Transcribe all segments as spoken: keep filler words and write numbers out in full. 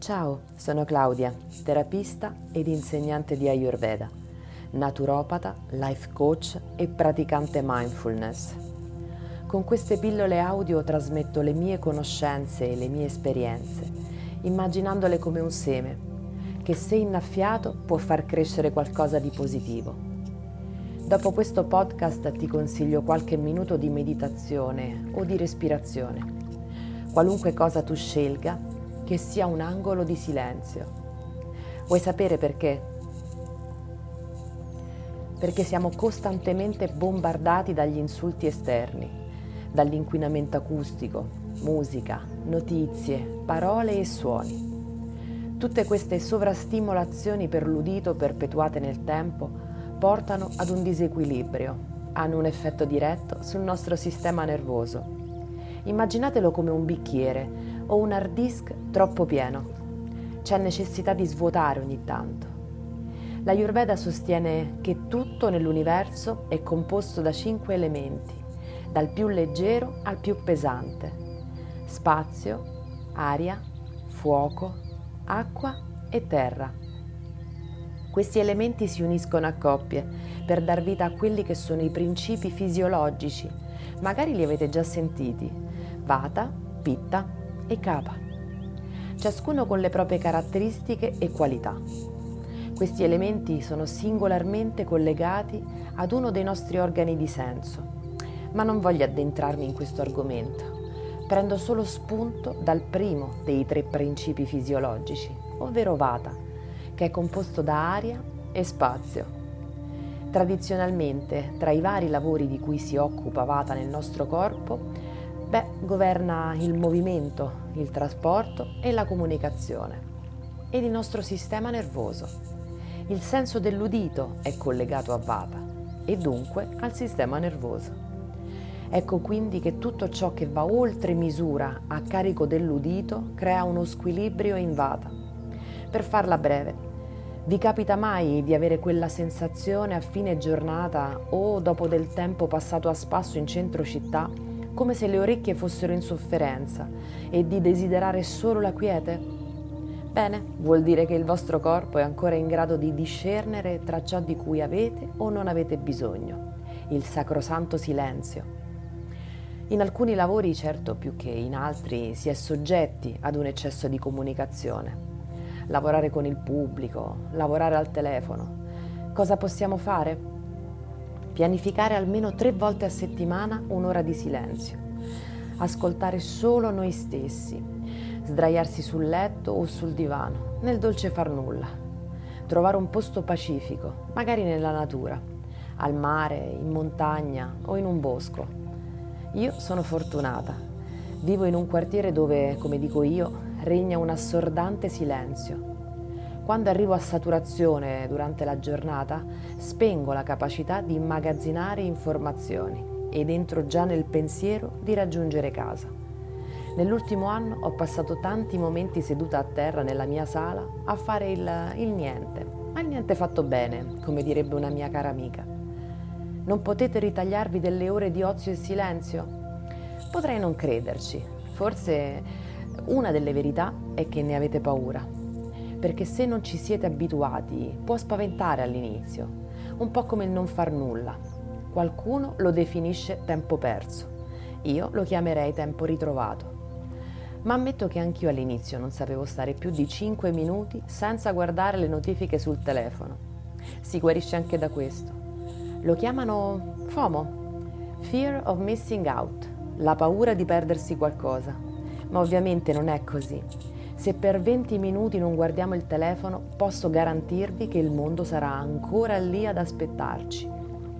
Ciao, sono Claudia, terapista ed insegnante di Ayurveda, naturopata, life coach e praticante mindfulness. Con queste pillole audio trasmetto le mie conoscenze e le mie esperienze, immaginandole come un seme, che se innaffiato può far crescere qualcosa di positivo. Dopo questo podcast ti consiglio qualche minuto di meditazione o di respirazione. Qualunque cosa tu scelga, che sia un angolo di silenzio. Vuoi sapere perché? Perché siamo costantemente bombardati dagli insulti esterni, dall'inquinamento acustico, musica, notizie, parole e suoni. Tutte queste sovrastimolazioni per l'udito perpetuate nel tempo portano ad un disequilibrio, hanno un effetto diretto sul nostro sistema nervoso. Immaginatelo come un bicchiere o un hard disk troppo pieno. C'è necessità di svuotare ogni tanto. L'Ayurveda sostiene che tutto nell'universo è composto da cinque elementi, dal più leggero al più pesante: spazio, aria, fuoco, acqua e terra. Questi elementi si uniscono a coppie per dar vita a quelli che sono i principi fisiologici. Magari li avete già sentiti: Vata, Pitta e Kapha, ciascuno con le proprie caratteristiche e qualità. Questi elementi sono singolarmente collegati ad uno dei nostri organi di senso, ma non voglio addentrarmi in questo argomento. Prendo solo spunto dal primo dei tre principi fisiologici, ovvero Vata, che è composto da aria e spazio. Tradizionalmente, tra i vari lavori di cui si occupa Vata nel nostro corpo, Beh, governa il movimento, il trasporto e la comunicazione ed il nostro sistema nervoso. Il senso dell'udito è collegato a Vata e dunque al sistema nervoso. Ecco quindi che tutto ciò che va oltre misura a carico dell'udito crea uno squilibrio in Vata. Per farla breve, vi capita mai di avere quella sensazione a fine giornata o dopo del tempo passato a spasso in centro città, come se le orecchie fossero in sofferenza, e di desiderare solo la quiete? Bene, vuol dire che il vostro corpo è ancora in grado di discernere tra ciò di cui avete o non avete bisogno, il sacrosanto silenzio. In alcuni lavori, certo più che in altri, si è soggetti ad un eccesso di comunicazione. Lavorare con il pubblico, lavorare al telefono. Cosa possiamo fare? Pianificare almeno tre volte a settimana un'ora di silenzio, ascoltare solo noi stessi, sdraiarsi sul letto o sul divano, nel dolce far nulla, trovare un posto pacifico, magari nella natura, al mare, in montagna o in un bosco. Io sono fortunata, vivo in un quartiere dove, come dico io, regna un assordante silenzio. Quando arrivo a saturazione durante la giornata, spengo la capacità di immagazzinare informazioni ed entro già nel pensiero di raggiungere casa. Nell'ultimo anno ho passato tanti momenti seduta a terra nella mia sala a fare il, il niente, ma il niente fatto bene, come direbbe una mia cara amica. Non potete ritagliarvi delle ore di ozio e silenzio? Potrei non crederci. Forse una delle verità è che ne avete paura. Perché se non ci siete abituati può spaventare all'inizio, un po' come il non far nulla. Qualcuno lo definisce tempo perso, io lo chiamerei tempo ritrovato. Ma ammetto che anch'io all'inizio non sapevo stare più di cinque minuti senza guardare le notifiche sul telefono. Si guarisce anche da questo. Lo chiamano FOMO, Fear of Missing Out, la paura di perdersi qualcosa. Ma ovviamente non è così. Se per venti minuti non guardiamo il telefono, posso garantirvi che il mondo sarà ancora lì ad aspettarci.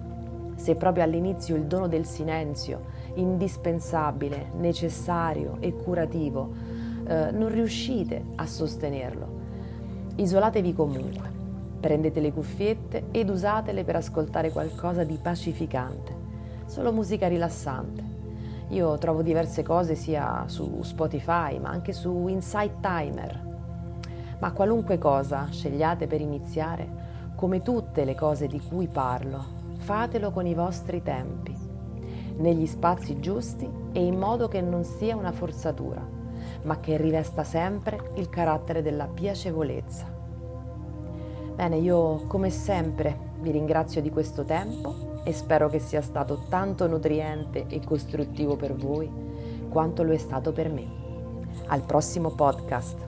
Se proprio all'inizio il dono del silenzio, indispensabile, necessario e curativo, eh, non riuscite a sostenerlo, isolatevi comunque. Prendete le cuffiette ed usatele per ascoltare qualcosa di pacificante, solo musica rilassante. Io trovo diverse cose sia su Spotify ma anche su Insight Timer. Ma qualunque cosa scegliate per iniziare, come tutte le cose di cui parlo, fatelo con i vostri tempi, negli spazi giusti e in modo che non sia una forzatura. ma che rivesta sempre il carattere della piacevolezza. Bene, io come sempre vi ringrazio di questo tempo e spero che sia stato tanto nutriente e costruttivo per voi quanto lo è stato per me. Al prossimo podcast!